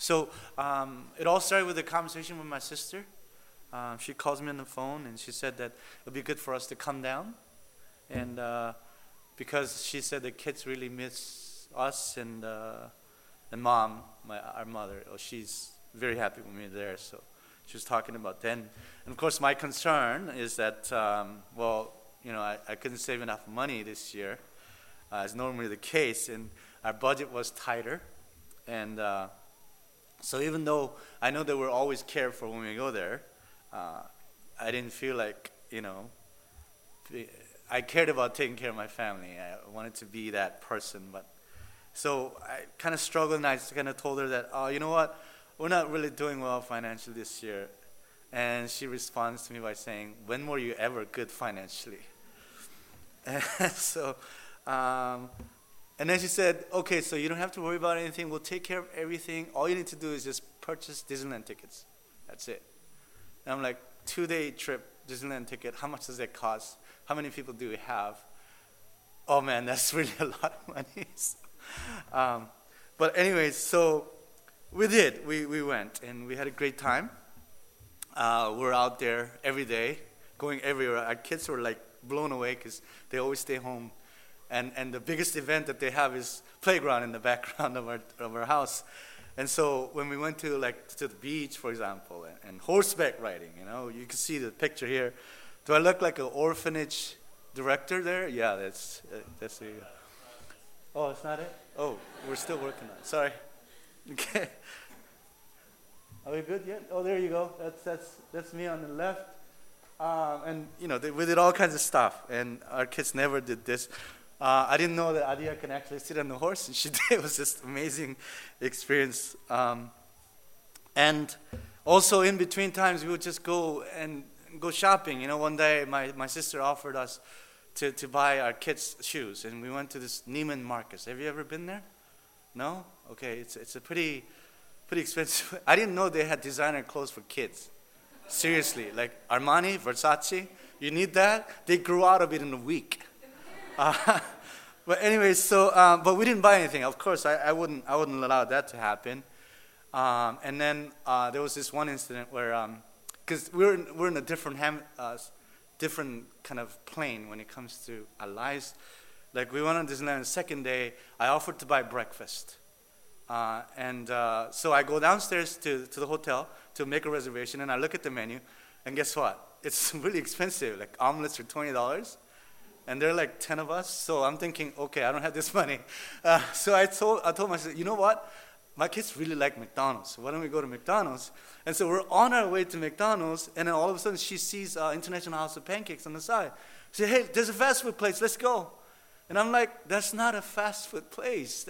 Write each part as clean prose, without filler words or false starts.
So it all started with a conversation with my sister. She calls me on the phone and she said that it would be good for us to come down. And because she said the kids really miss us and mom, our mother. Oh, she's very happy with me there. So she was talking about that. And of course, my concern is that, I couldn't save enough money this year, as normally the case. And our budget was tighter. And so even though I know that we're always careful when we go there, I didn't feel like, I cared about taking care of my family. I wanted to be that person. But so I kind of struggled, and I kind of told her that, oh, you know what? We're not really doing well financially this year. And she responds to me by saying, when were you ever good financially? And so, and then she said, okay, so you don't have to worry about anything. We'll take care of everything. All you need to do is just purchase Disneyland tickets. That's it. And I'm like, 2-day trip, Disneyland ticket, how much does that cost? How many people do we have? Oh man, that's really a lot of money. But anyways, so we did. We went and we had a great time. We're out there every day, going everywhere. Our kids were like blown away because they always stay home. And the biggest event that they have is playground in the background of our house. And so when we went to the beach, for example, and horseback riding, you can see the picture here. Do I look like an orphanage director there? Yeah, that's it. Oh, it's not it? Oh, we're still working on it. Sorry. Okay. Are we good yet? Oh, there you go. That's me on the left. And we did all kinds of stuff, and our kids never did this. I didn't know that Adia can actually sit on the horse, and she did. It was just amazing experience. And also in between times, we would just go shopping. One day my sister offered us to buy our kids shoes, and we went to this Neiman Marcus. Have you ever been there? No? Okay, it's a pretty expensive. I didn't know they had designer clothes for kids. Seriously, like Armani, Versace, you need that? They grew out of it in a week. But anyway, so but we didn't buy anything. Of course, I wouldn't allow that to happen. And then there was this one incident where, because we're in a different kind of plane when it comes to our lives. Like we went on Disneyland the second day. I offered to buy breakfast, so I go downstairs to the hotel to make a reservation, and I look at the menu, and guess what? It's really expensive. Like omelets are $20. And there are like 10 of us, so I'm thinking, okay, I don't have this money. So I told myself, you know what? My kids really like McDonald's, so why don't we go to McDonald's? And so we're on our way to McDonald's, and then all of a sudden she sees International House of Pancakes on the side. She said, hey, there's a fast food place, let's go. And I'm like, that's not a fast food place.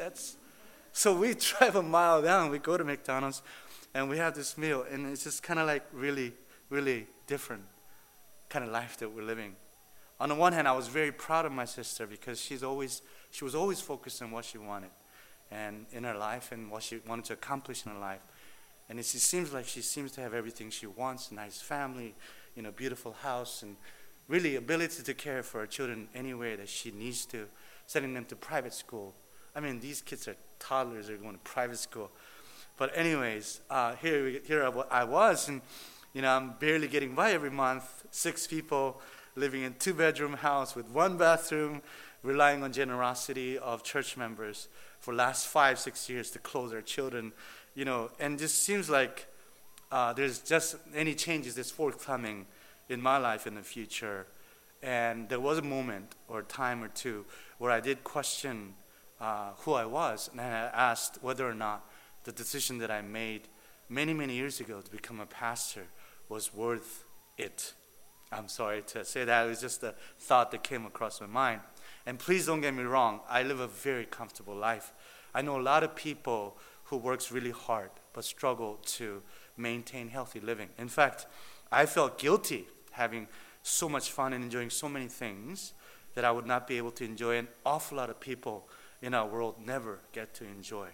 So we drive a mile down, we go to McDonald's, and we have this meal, and it's just kind of like really, really different kind of life that we're living. On the one hand, I was very proud of my sister because she was always focused on what she wanted and in her life and what she wanted to accomplish in her life. And it seems like she seems to have everything she wants: nice family, beautiful house, and really ability to care for her children any way that she needs to, sending them to private school. I mean, these kids are toddlers, they're going to private school. But anyways, here I was, and I'm barely getting by every month, 6 people, living in 2-bedroom house with 1 bathroom, relying on generosity of church members for last 5-6 years to clothe their children, and just seems like there's just any changes that's forthcoming in my life in the future. And there was a moment or a time or two where I did question who I was, and I asked whether or not the decision that I made many, many years ago to become a pastor was worth it. I'm sorry to say that. It was just a thought that came across my mind. And please don't get me wrong. I live a very comfortable life. I know a lot of people who works really hard but struggle to maintain healthy living. In fact, I felt guilty having so much fun and enjoying so many things that I would not be able to enjoy. An awful lot of people in our world never get to enjoy.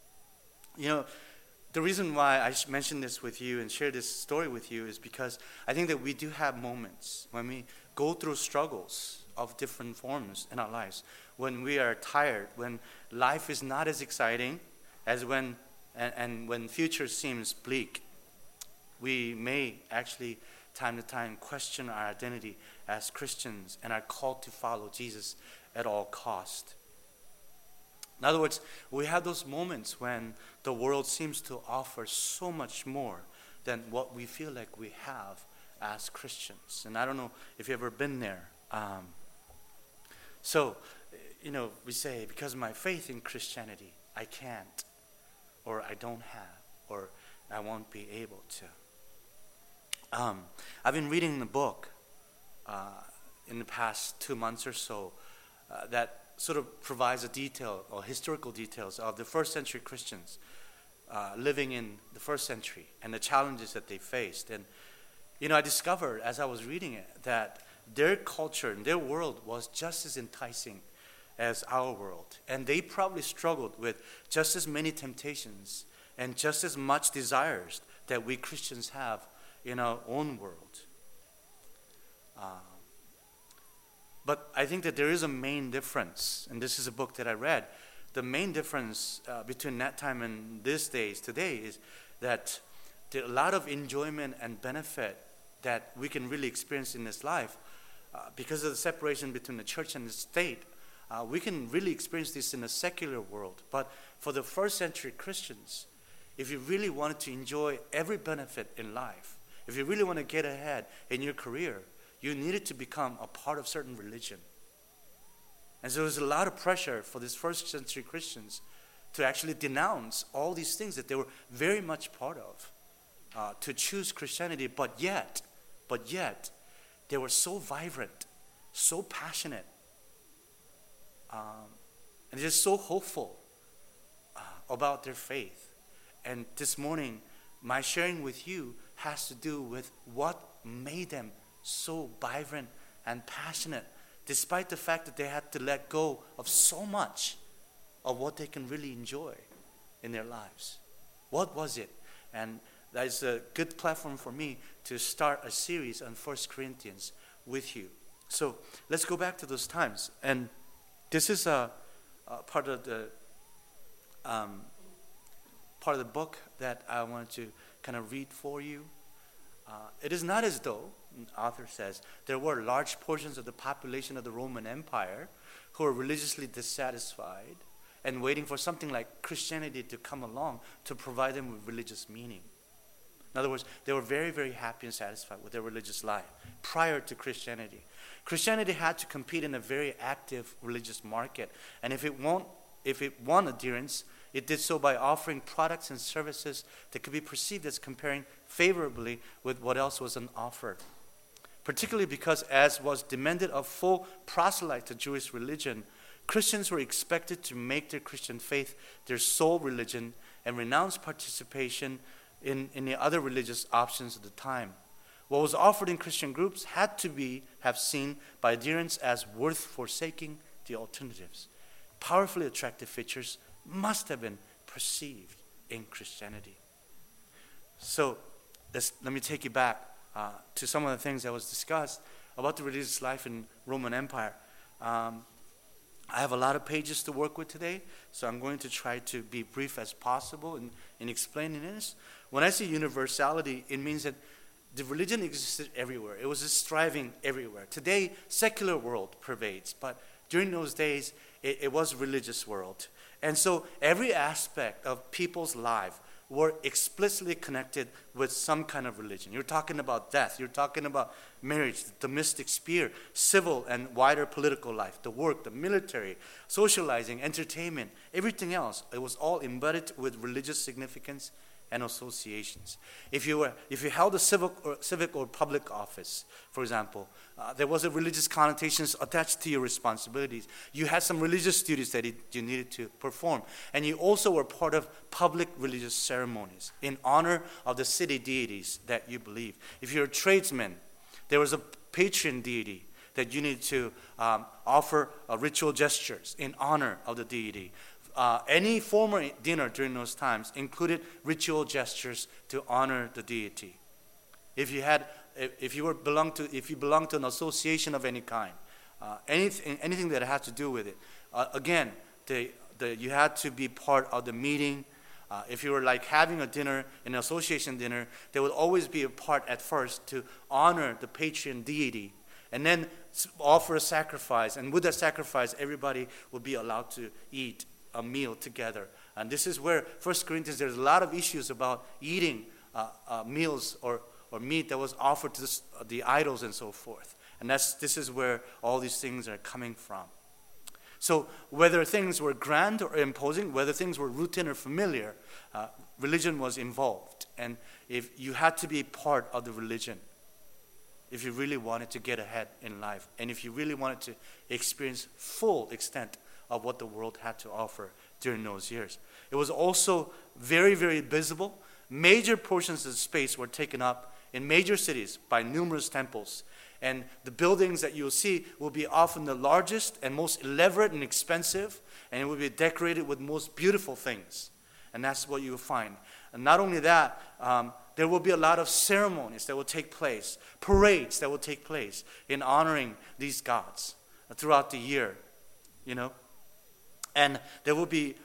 The reason why I mention this with you and share this story with you is because I think that we do have moments when we go through struggles of different forms in our lives, when we are tired, when life is not as exciting as when And when future seems bleak, we may actually time to time question our identity as Christians and are called to follow Jesus at all cost. In other words, we have those moments when the world seems to offer so much more than what we feel like we have as Christians. And I don't know if you've ever been there. So, we say, because of my faith in Christianity, I can't, or I don't have, or I won't be able to. I've been reading the book in the past 2 months or so that sort of provides a detail or historical details of the first century Christians living in the first century and the challenges that they faced. And, I discovered as I was reading it that their culture and their world was just as enticing as our world. And they probably struggled with just as many temptations and just as much desires that we Christians have in our own world. But I think that there is a main difference, and this is a book that I read. The main difference between that time and these days, today, is that there are a lot of enjoyment and benefit that we can really experience in this life because of the separation between the church and the state. We can really experience this in a secular world. But for the first century Christians, if you really wanted to enjoy every benefit in life, if you really want to get ahead in your career, you needed to become a part of certain religion. And so there was a lot of pressure for these first century Christians to actually denounce all these things that they were very much part of, to choose Christianity, but yet, they were so vibrant, so passionate, and just so hopeful about their faith. And this morning, my sharing with you has to do with what made them so vibrant and passionate, despite the fact that they had to let go of so much of what they can really enjoy in their lives. What was it? And that is a good platform for me to start a series on 1 Corinthians with you. So let's go back to those times. And this is a part of the book that I want to kind of read for you. It is not as though, the author says, there were large portions of the population of the Roman Empire who were religiously dissatisfied and waiting for something like Christianity to come along to provide them with religious meaning. In other words, they were very, very happy and satisfied with their religious life prior to Christianity. Christianity had to compete in a very active religious market, and if it won adherence, it did so by offering products and services that could be perceived as comparing favorably with what else was on offer. Particularly because, as was demanded of full proselyte to Jewish religion, Christians were expected to make their Christian faith their sole religion and renounce participation in the other religious options at the time. What was offered in Christian groups had to have seen by adherents as worth forsaking the alternatives. Powerfully attractive features must have been perceived in Christianity. So let me take you back to some of the things that was discussed about the religious life in Roman Empire. I have a lot of pages to work with today, so I'm going to try to be brief as possible in explaining this. When I say universality, it means that the religion existed everywhere. It was just thriving everywhere. Today, secular world pervades, but during those days, it was a religious world. And so every aspect of people's life were explicitly connected with some kind of religion. You're talking about death. You're talking about marriage, the domestic sphere, civil and wider political life, the work, the military, socializing, entertainment, everything else. It was all embedded with religious significance and associations. If you held a civic or public office, for example, there was a religious connotations attached to your responsibilities. You had some religious duties that you needed to perform, and you also were part of public religious ceremonies in honor of the city deities that you believe. If you're a tradesman, there was a patron deity that you needed to offer ritual gestures in honor of the deity. Any formal dinner during those times included ritual gestures to honor the deity. If you belonged to an association of any kind, anything that had to do with it, again, you had to be part of the meeting. If you were like having a dinner, an association dinner, there would always be a part at first to honor the patron deity, and then offer a sacrifice. And with that sacrifice, everybody would be allowed to eat a meal together. And this is where 1 Corinthians, there's a lot of issues about eating meals or meat that was offered to the idols and so forth. And this is where all these things are coming from. So whether things were grand or imposing, whether things were routine or familiar, religion was involved. And if you had to be part of the religion, if you really wanted to get ahead in life, and if you really wanted to experience full extent of what the world had to offer during those years. It was also very, very visible. Major portions of the space were taken up in major cities by numerous temples. And the buildings that you'll see will be often the largest and most elaborate and expensive, and it will be decorated with most beautiful things. And that's what you'll find. And not only that, there will be a lot of ceremonies that will take place, parades that will take place in honoring these gods throughout the year, And there will be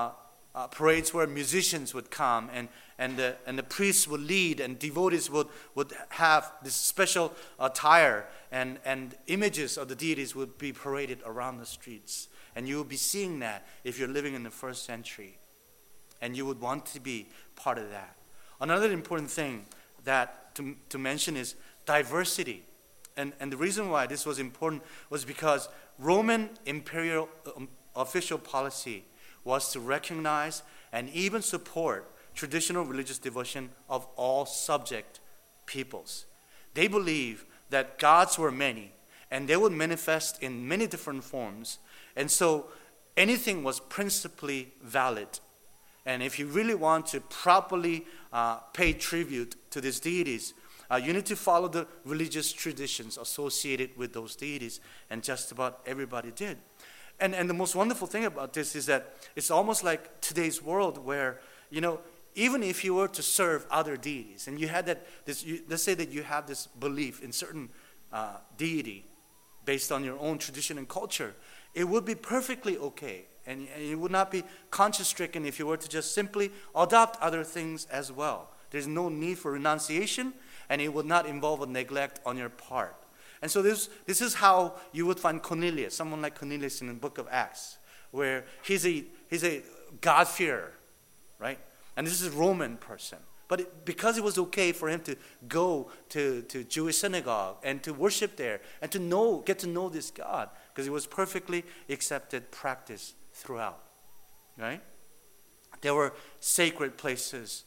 parades where musicians would come and the priests would lead, and devotees would have this special attire, and images of the deities would be paraded around the streets. And you will be seeing that if you're living in the first century. And you would want to be part of that. Another important thing that to mention is diversity. And the reason why this was important was because Roman imperial official policy was to recognize and even support traditional religious devotion of all subject peoples. They believed that gods were many, and they would manifest in many different forms. And so anything was principally valid. And if you really want to properly pay tribute to these deities, you need to follow the religious traditions associated with those deities, and just about everybody did. And the most wonderful thing about this is that it's almost like today's world where, even if you were to serve other deities, and you had let's say that you have this belief in certain deity based on your own tradition and culture, it would be perfectly okay. And you would not be conscience-stricken if you were to just simply adopt other things as well. There's no need for renunciation, and it would not involve a neglect on your part. And so this is how you would find Cornelius, someone like Cornelius in the book of Acts, where he's a God-fearer, right? And this is a Roman person. But because it was okay for him to go to Jewish synagogue and to worship there and to get to know this God, because it was perfectly accepted practice throughout, right? There were sacred places,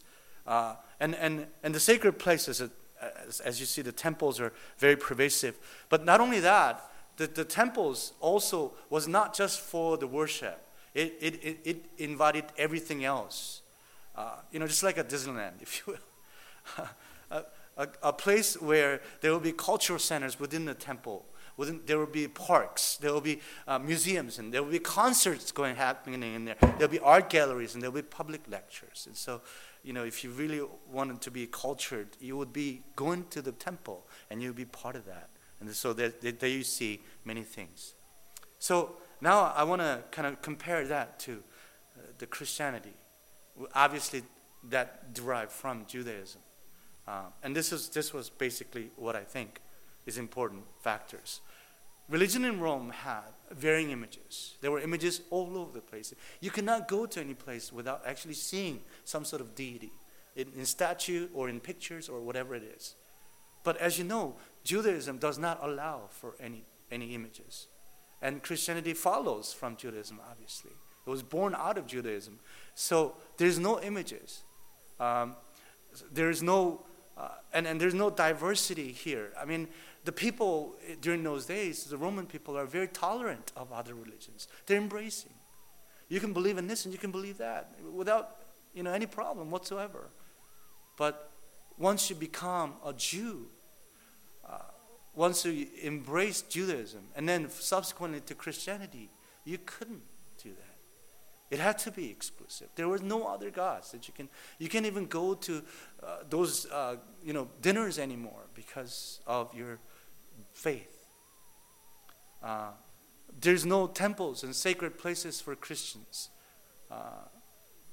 and the sacred places, as you see, the temples are very pervasive. But not only that, the temples also was not just for the worship. It invited everything else. Just like a Disneyland, if you will. a place where there will be cultural centers within the temple. There will be parks, there will be museums, and there will be concerts happening in there. There will be art galleries, and there will be public lectures. And so, if you really wanted to be cultured, you would be going to the temple, and you would be part of that. And so there you see many things. So now I want to kind of compare that to the Christianity. Obviously, that derived from Judaism. And this was basically what I think is important factors. Religion in Rome had varying images. There were images all over the place. You cannot go to any place without actually seeing some sort of deity in statue or in pictures or whatever it is. But as you know, Judaism does not allow for any images. And Christianity follows from Judaism, obviously. It was born out of Judaism. So there's no images. There's no diversity here. I mean, the people during those days, the Roman people, are very tolerant of other religions. They're embracing. You can believe in this and you can believe that without any problem whatsoever. But once you become a Jew, once you embrace Judaism and then subsequently to Christianity, you couldn't do that. It had to be exclusive. There were no other gods that you can't even go to those dinners anymore because of your faith. There's no temples and sacred places for Christians.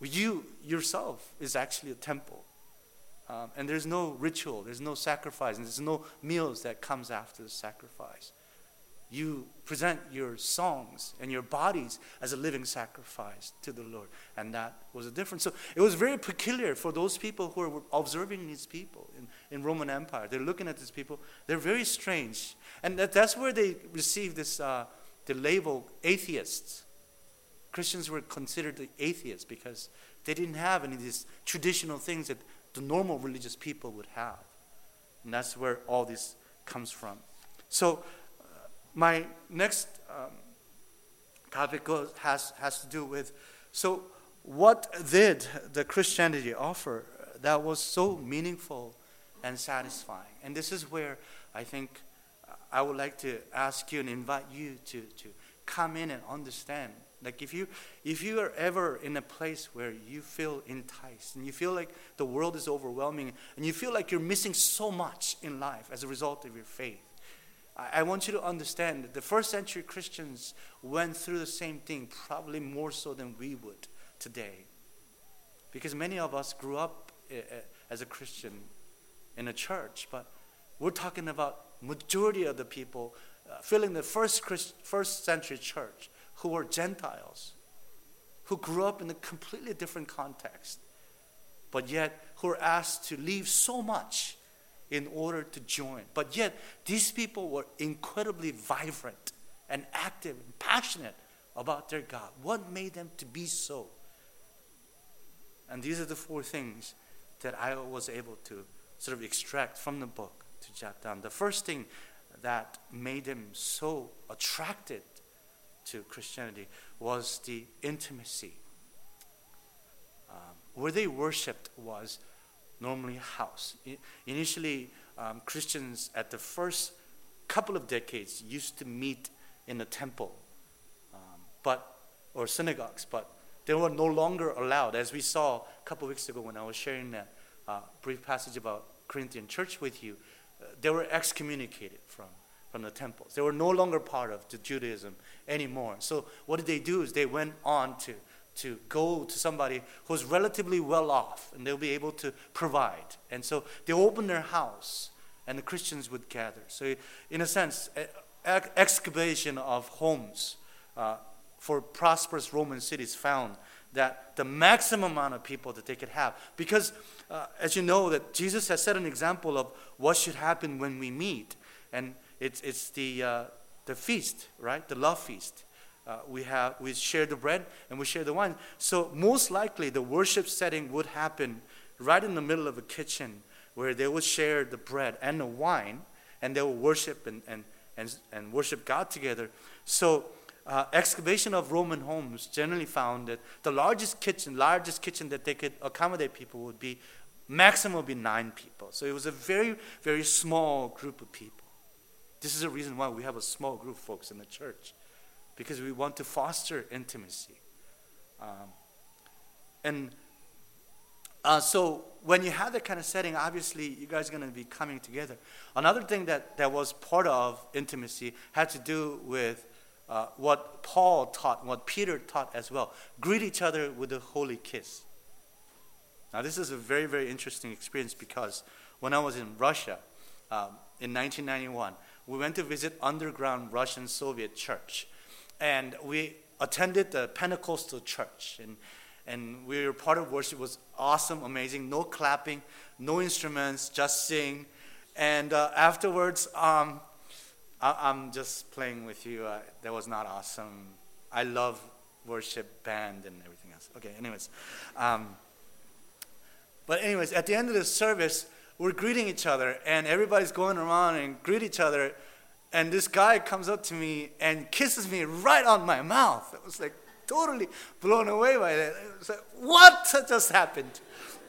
You yourself is actually a temple. And there's no ritual, there's no sacrifice, and there's no meals that comes after the sacrifice. You present your songs and your bodies as a living sacrifice to the Lord. And that was a difference. So it was very peculiar for those people who were observing these people in Roman Empire. They're looking at these people. They're very strange. And that's where they received this the label atheists. Christians were considered the atheists because they didn't have any of these traditional things that the normal religious people would have. And that's where all this comes from. So my next topic has to do with, so what did the Christianity offer that was so meaningful and satisfying? And this is where I think I would like to ask you and invite you to come in and understand. Like if you are ever in a place where you feel enticed and you feel like the world is overwhelming and you feel like you're missing so much in life as a result of your faith, I want you to understand that the first century Christians went through the same thing, probably more so than we would today. Because many of us grew up as a Christian in a church, but we're talking about majority of the people filling the first century church who were Gentiles, who grew up in a completely different context, but yet who were asked to leave so much in order to join. But yet, these people were incredibly vibrant and active and passionate about their God. What made them to be so? And these are the 4 things that I was able to sort of extract from the book to jot down. The first thing that made them so attracted to Christianity was the intimacy. Where they worshipped was normally a house. Initially, Christians at the first couple of decades used to meet in a temple, or synagogues, but they were no longer allowed. As we saw a couple of weeks ago when I was sharing that brief passage about Corinthian church with you, they were excommunicated from the temples. They were no longer part of the Judaism anymore. So what did they do is they went on to go to somebody who's relatively well off and they'll be able to provide. And so they opened their house and the Christians would gather. So in a sense, excavation of homes for prosperous Roman cities found that the maximum amount of people that they could have. Because as you know, that Jesus has set an example of what should happen when we meet. And it's the feast, right? The love feast. We share the bread and we share the wine. So most likely the worship setting would happen right in the middle of a kitchen where they would share the bread and the wine and they will worship and worship God together. So excavation of Roman homes generally found that the largest kitchen that they could accommodate people would be, maximum would be 9 people. So it was a very, very small group of people. This is the reason why we have a small group, folks, in the church. Because we want to foster intimacy. So when you have that kind of setting, obviously you guys are going to be coming together. Another thing that was part of intimacy had to do with what Paul taught, what Peter taught as well. Greet each other with a holy kiss. Now this is a very, very interesting experience because when I was in Russia in 1991, we went to visit underground Russian Soviet church. And we attended the Pentecostal church. And we were part of worship. It was awesome, amazing. No clapping, no instruments, just sing. And afterwards, I'm just playing with you. That was not awesome. I love worship, band, and everything else. Okay, anyways. But anyways, at the end of the service, we're greeting each other. And everybody's going around and greet each other. And this guy comes up to me and kisses me right on my mouth. I was like totally blown away by that. I was like, what just happened?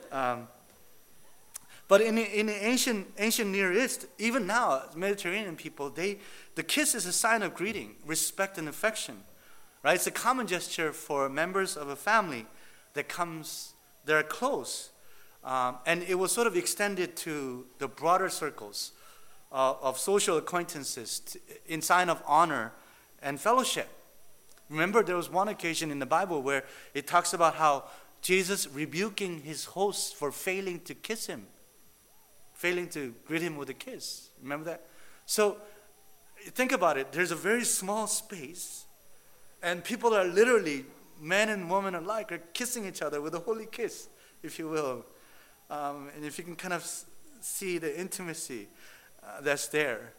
But in the ancient Near East, even now, Mediterranean people, the kiss is a sign of greeting, respect, and affection. Right? It's a common gesture for members of a family that are close. And it was sort of extended to the broader circles of social acquaintances in sign of honor and fellowship. Remember, there was one occasion in the Bible where it talks about how Jesus rebuking his host for failing to kiss him, failing to greet him with a kiss. Remember that? So think about it. There's a very small space, and people are literally, men and women alike, are kissing each other with a holy kiss, if you will. And if you can kind of see the intimacy that's there.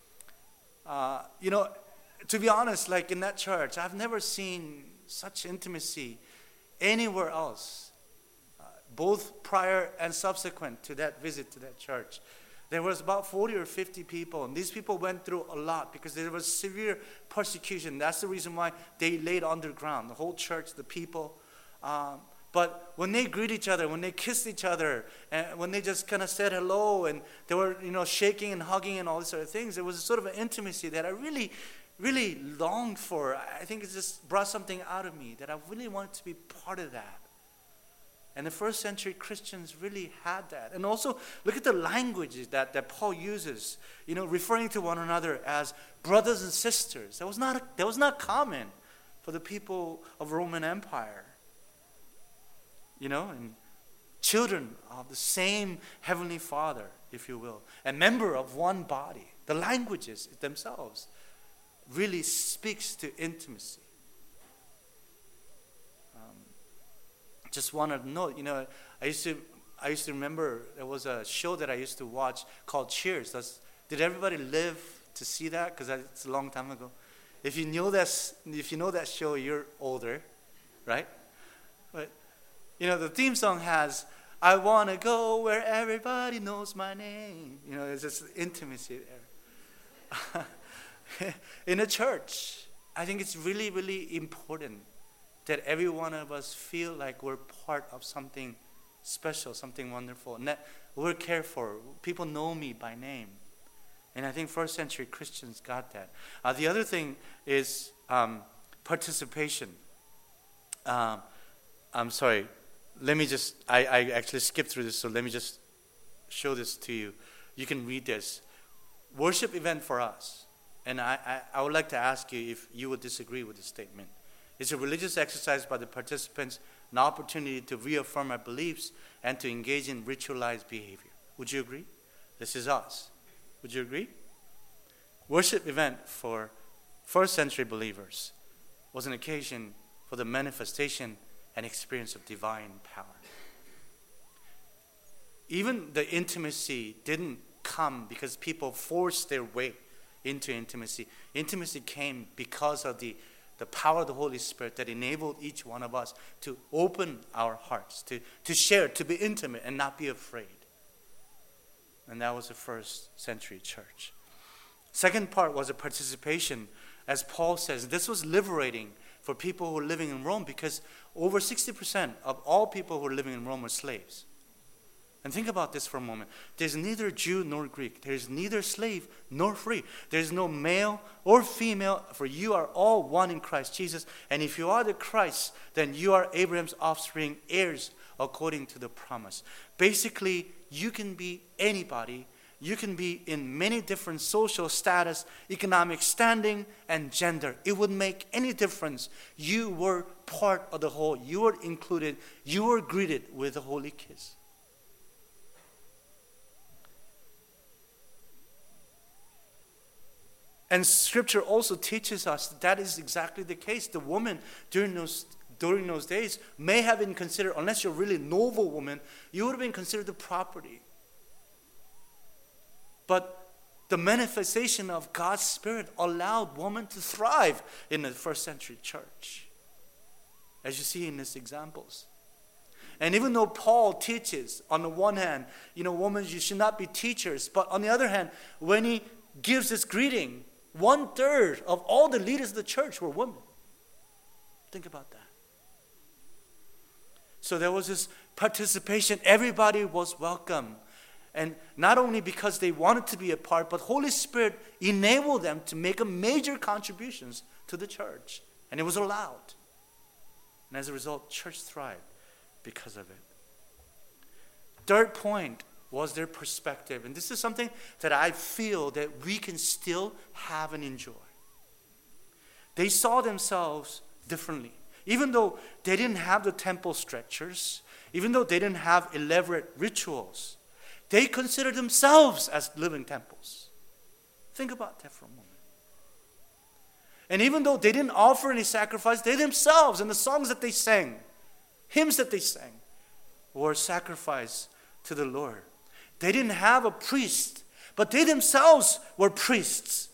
To be honest, like in that church, I've never seen such intimacy anywhere else, both prior and subsequent to that visit to that church. There was about 40 or 50 people, and these people went through a lot because there was severe persecution. That's the reason why they laid underground, the whole church, the people. But when they greet each other, when they kissed each other, and when they just kind of said hello, and they were, shaking and hugging and all these sort of things, there was a sort of an intimacy that I really, really longed for. I think it just brought something out of me that I really wanted to be part of that. And the first century Christians really had that. And also, look at the language that Paul uses, referring to one another as brothers and sisters. That was not common for the people of Roman Empire. And children of the same Heavenly Father, if you will, and member of one body. The languages themselves really speaks to intimacy. Just wanted to note, I used to remember there was a show that I used to watch called Cheers. Did everybody live to see that? Because it's a long time ago. If you know that show, you're older, right? But the theme song has, "I want to go where everybody knows my name." There's this intimacy there. In a church, I think it's really, really important that every one of us feel like we're part of something special, something wonderful, and that we're cared for. People know me by name. And I think first century Christians got that. The other thing is participation. I'm sorry. I actually skipped through this, so let me just show this to you. You can read this. Worship event for us. And I would like to ask you if you would disagree with this statement. It's a religious exercise by the participants, an opportunity to reaffirm our beliefs and to engage in ritualized behavior. Would you agree? This is us. Would you agree? Worship event for first century believers was an occasion for the manifestation and experience of divine power. Even the intimacy didn't come because people forced their way into intimacy. Intimacy came because of the power of the Holy Spirit that enabled each one of us to open our hearts, to share, to be intimate and not be afraid. And that was the first century church. Second part was a participation. As Paul says, this was liberating for people who were living in Rome because over 60% of all people who were living in Rome were slaves. And think about this for a moment. There's neither Jew nor Greek. There's neither slave nor free. There's no male or female, for you are all one in Christ Jesus. And if you are the Christ, then you are Abraham's offspring, heirs according to the promise. Basically, you can be anybody. You can be in many different social status, economic standing, and gender. It would make any difference. You were part of the whole. You were included. You were greeted with a holy kiss. And Scripture also teaches us that is exactly the case. The woman during those days may have been considered, unless you're a really noble woman, you would have been considered the property. But the manifestation of God's Spirit allowed women to thrive in the first century church, as you see in these examples. And even though Paul teaches, on the one hand, women, you should not be teachers, but on the other hand, when he gives this greeting, 1/3 of all the leaders of the church were women. Think about that. So there was this participation. Everybody was welcome. And not only because they wanted to be a part, but Holy Spirit enabled them to make a major contributions to the church. And it was allowed. And as a result, church thrived because of it. Third point was their perspective. And this is something that I feel that we can still have and enjoy. They saw themselves differently. Even though they didn't have the temple structures, even though they didn't have elaborate rituals, they considered themselves as living temples. Think about that for a moment. And even though they didn't offer any sacrifice, they themselves, and the songs that they sang, hymns that they sang, were sacrifice to the Lord. They didn't have a priest, but they themselves were priests.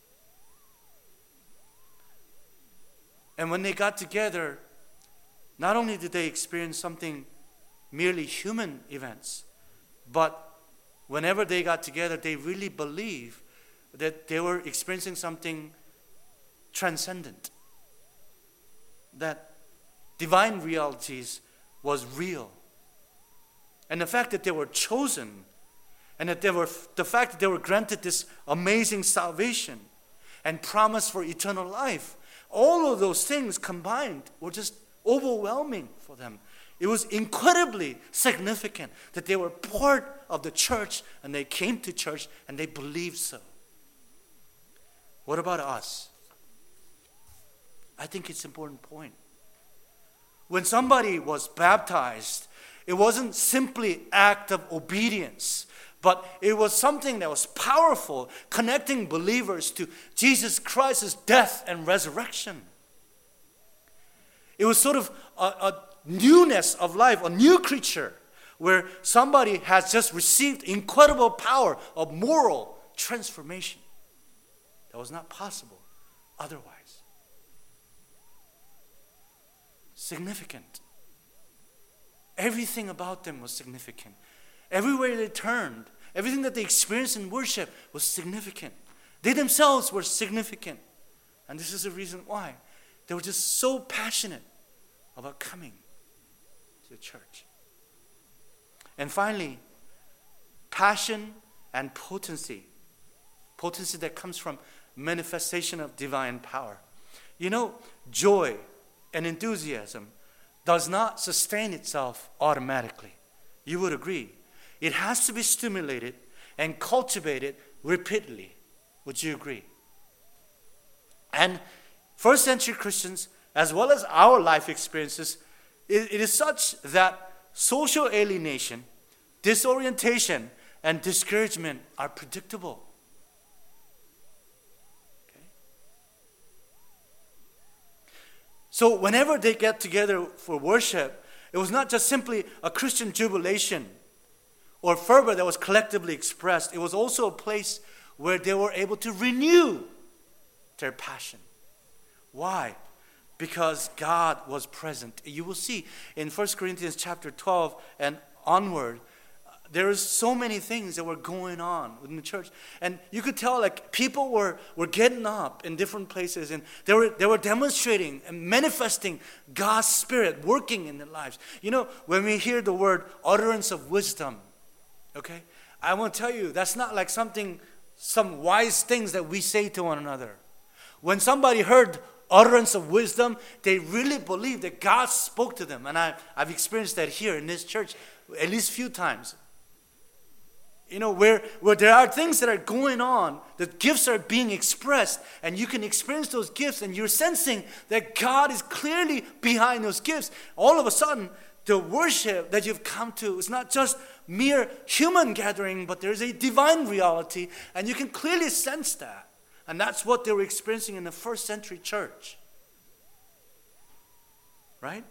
And when they got together, not only did they experience something merely human events, but whenever they got together, they really believed that they were experiencing something transcendent. That divine realities was real. And the fact that they were chosen, and that the fact that they were granted this amazing salvation and promise for eternal life, all of those things combined were just overwhelming for them. It was incredibly significant that they were part of the church and they came to church and they believed so. What about us? I think it's an important point. When somebody was baptized, it wasn't simply an act of obedience, but it was something that was powerful, connecting believers to Jesus Christ's death and resurrection. It was sort of a newness of life, a new creature, where somebody has just received incredible power of moral transformation that was not possible otherwise. Significant. Everything about them was significant. Everywhere they turned, everything that they experienced in worship was significant. They themselves were significant. And this is the reason why. They were just so passionate about coming to the church. And finally, passion and potency. Potency that comes from manifestation of divine power. You know, joy and enthusiasm does not sustain itself automatically. You would agree. It has to be stimulated and cultivated repeatedly. Would you agree? And first century Christians, as well as our life experiences, it is such that social alienation, disorientation, and discouragement are predictable. So whenever they get together for worship, it was not just simply a Christian jubilation or fervor that was collectively expressed. It was also a place where they were able to renew their passion. Why? Because God was present. You will see in 1 Corinthians chapter 12 and onward, there is so many things that were going on within the church. And you could tell like people were getting up in different places and they were demonstrating and manifesting God's Spirit working in their lives. You know, when we hear the word utterance of wisdom, okay, I want to tell you that's not like some wise things that we say to one another. When somebody heard utterance of wisdom, they really believed that God spoke to them. And I've experienced that here in this church at least a few times. You know, where there are things that are going on, the gifts are being expressed, and you can experience those gifts, and you're sensing that God is clearly behind those gifts. All of a sudden, the worship that you've come to is not just mere human gathering, but there's a divine reality, and you can clearly sense that. And that's what they were experiencing in the first century church. Right?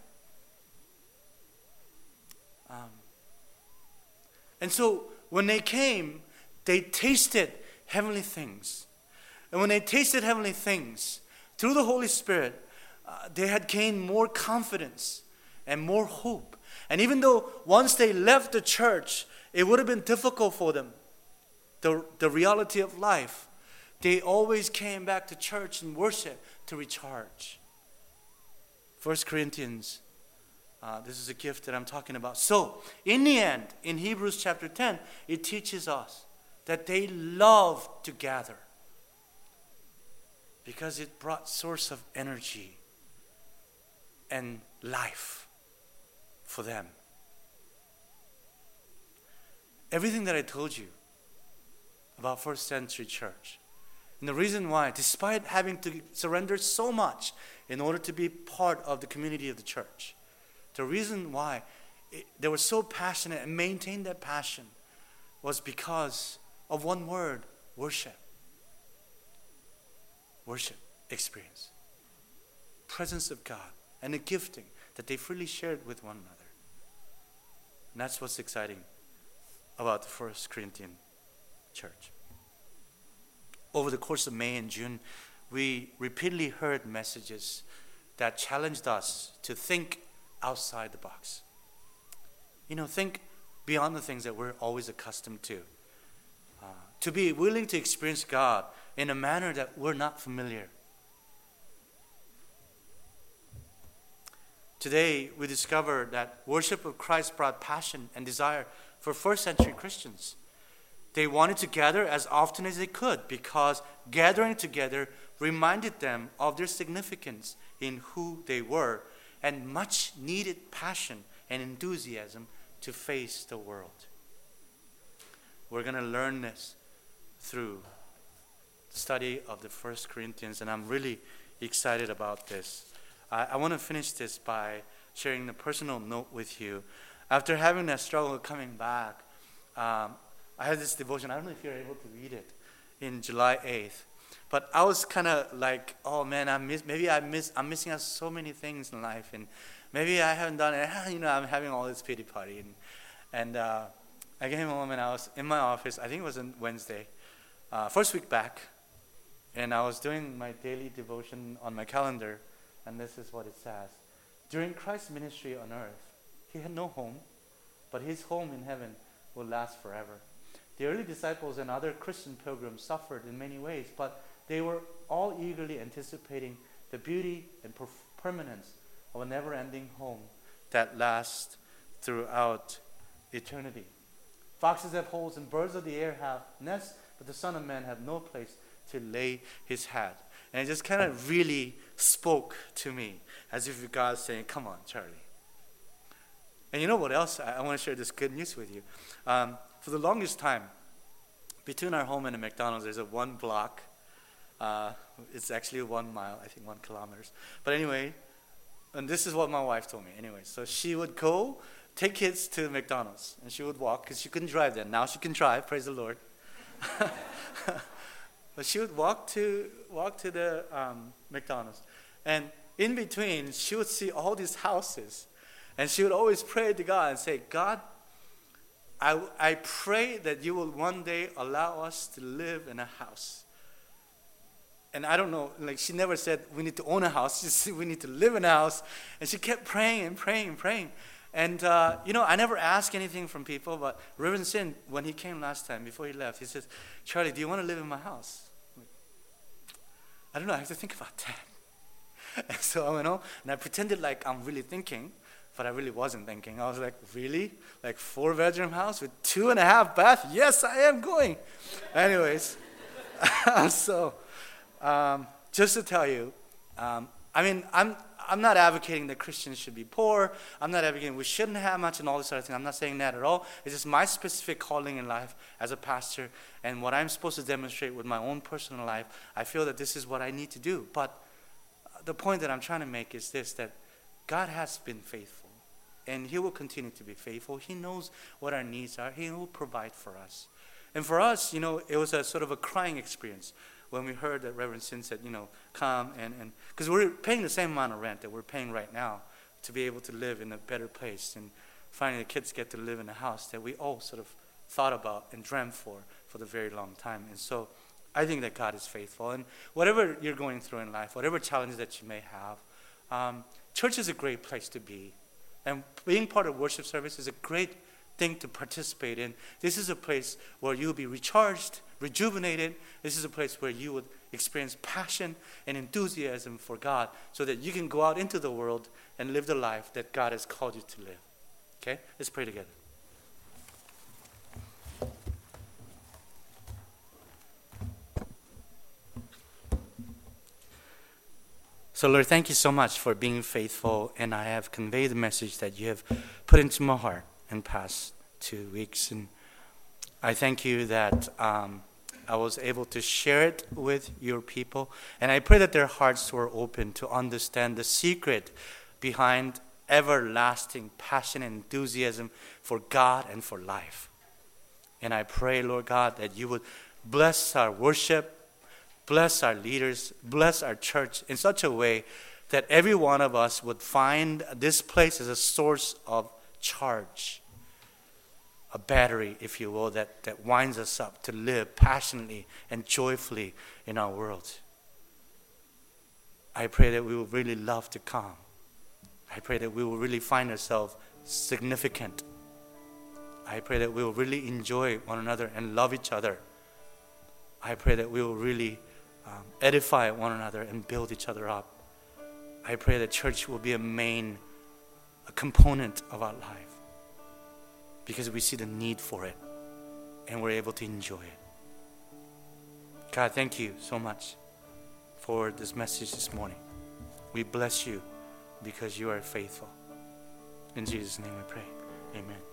And so, when they came, they tasted heavenly things. And when they tasted heavenly things, through the Holy Spirit, they had gained more confidence and more hope. And even though once they left the church, it would have been difficult for them, the reality of life, they always came back to church and worship to recharge. 1 Corinthians, this is a gift that I'm talking about. So, in the end, in Hebrews chapter 10, it teaches us that they loved to gather because it brought source of energy and life for them. Everything that I told you about first century church And the reason why, despite having to surrender so much in order to be part of the community of the church, the reason why they were so passionate and maintained that passion was because of one word: worship. Worship experience. Presence of God and a gifting that they freely shared with one another. And that's what's exciting about the First Corinthian church. Over the course of May and June, we repeatedly heard messages that challenged us to think outside the box. Think beyond the things that we're always accustomed to. To be willing to experience God in a manner that we're not familiar. Today, we discover that worship of Christ brought passion and desire for first century Christians. They wanted to gather as often as they could because gathering together reminded them of their significance in who they were and much needed passion and enthusiasm to face the world. We're going to learn this through the study of the First Corinthians, and I'm really excited about this. I want to finish this by sharing a personal note with you. After having that struggle coming back, I had this devotion. I don't know if you're able to read it, in July 8th. But I was kind of like, oh man, I'm missing out so many things in life, and maybe I haven't done it. I'm having all this pity party, and I came home and I was in my office. I think it was on Wednesday, first week back, and I was doing my daily devotion on my calendar, and this is what it says: during Christ's ministry on earth, he had no home, but his home in heaven will last forever. The early disciples and other Christian pilgrims suffered in many ways, but they were all eagerly anticipating the beauty and permanence of a never-ending home that lasts throughout eternity. Foxes have holes and birds of the air have nests, but the Son of Man had no place to lay his head. And it just kind of really spoke to me, as if God saying, come on, Charlie. And you know what else? I want to share this good news with you. For the longest time, between our home and the McDonald's, there's a 1 block. It's actually 1 mile, I think 1 kilometer. But anyway, and this is what my wife told me. Anyway, so she would go take kids to McDonald's, and she would walk because she couldn't drive then. Now she can drive, praise the Lord. But she would walk to the McDonald's, and in between, she would see all these houses, and she would always pray to God and say, God, I pray that you will one day allow us to live in a house. And I don't know, like she never said we need to own a house. She said we need to live in a house. And she kept praying and praying and praying. And, I never ask anything from people, but Reverend Sin, when he came last time, before he left, he says, Charlie, do you want to live in my house? Like, I don't know, I have to think about that. And so I went home, and I pretended like I'm really thinking, but I really wasn't thinking. I was like, really? Like 4-bedroom house with 2.5 baths? Yes, I am going. Anyways, so just to tell you, I'm not advocating that Christians should be poor. I'm not advocating we shouldn't have much and all this other thing. I'm not saying that at all. It's just my specific calling in life as a pastor and what I'm supposed to demonstrate with my own personal life. I feel that this is what I need to do. But the point that I'm trying to make is this, that God has been faithful, and he will continue to be faithful. He knows what our needs are. He will provide for us. And for us, it was a sort of a crying experience when we heard that Reverend Sin said, come and because we're paying the same amount of rent that we're paying right now to be able to live in a better place, and finally the kids get to live in a house that we all sort of thought about and dreamt for the very long time. And so I think that God is faithful. And whatever you're going through in life, whatever challenges that you may have, church is a great place to be. And being part of worship service is a great thing to participate in. This is a place where you'll be recharged, rejuvenated. This is a place where you would experience passion and enthusiasm for God so that you can go out into the world and live the life that God has called you to live. Okay? Let's pray together. So Lord, thank you so much for being faithful, and I have conveyed the message that you have put into my heart in past 2 weeks. And I thank you that I was able to share it with your people. And I pray that their hearts were open to understand the secret behind everlasting passion and enthusiasm for God and for life. And I pray, Lord God, that you would bless our worship, bless our leaders, bless our church in such a way that every one of us would find this place as a source of charge, a battery, if you will, that winds us up to live passionately and joyfully in our world. I pray that we will really love to come. I pray that we will really find ourselves significant. I pray that we will really enjoy one another and love each other. I pray that we will really edify one another and build each other up. I pray that church will be a component of our life because we see the need for it and we're able to enjoy it. God, thank you so much for this message this morning. We bless you because you are faithful. In Jesus' name we pray. Amen.